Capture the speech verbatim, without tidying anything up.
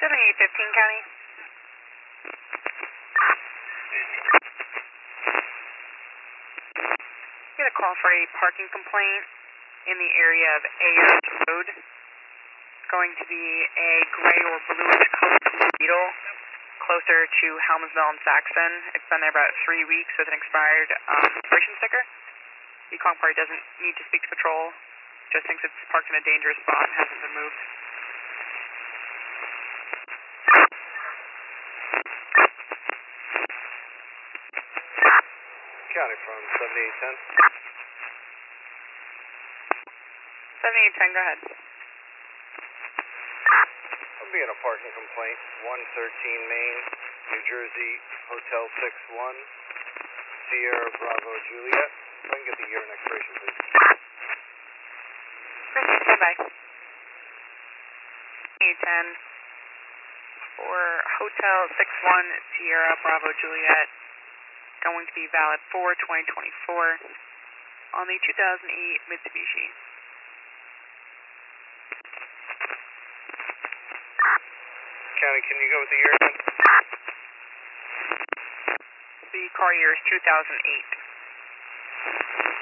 seventy-eight fifteen County. We got a call for a parking complaint in the area of Ayers Road. It's going to be a gray or bluish colored Beetle closer to Helmsville and Saxon. It's been there about three weeks with an expired um, expiration sticker. The Kong party doesn't need to speak to patrol, just thinks it's parked in a dangerous spot and hasn't been moved. County from seventy-eight ten. seventy-eight ten, go ahead. I'll be in a parking complaint, one thirteen Main, New Jersey, Hotel six one, Sierra Bravo Juliet. If I can get the year and expiration, please. Proceed, stand by. eight ten for Hotel six one, Sierra Bravo Juliet. Going to be valid for twenty twenty-four on the two thousand eight Mitsubishi. County, can you go with the year again? The car year is two thousand eight.